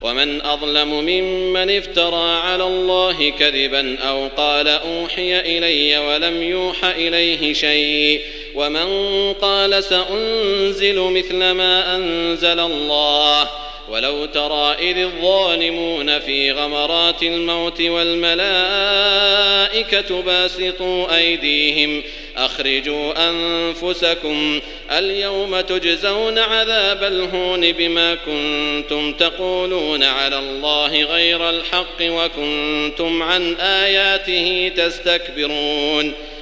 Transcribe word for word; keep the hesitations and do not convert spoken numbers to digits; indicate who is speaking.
Speaker 1: ومن أظلم ممن افترى على الله كذبا أو قال أوحي إلي ولم يوح إليه شيء ومن قال سأنزل مثل ما أنزل الله ولو ترى إذ الظالمون في غمرات الموت والملائكة باسطوا أيديهم أخرجوا أنفسكم اليوم تجزون عذاب الهون بما كنتم تقولون على الله غير الحق وكنتم عن آياته تستكبرون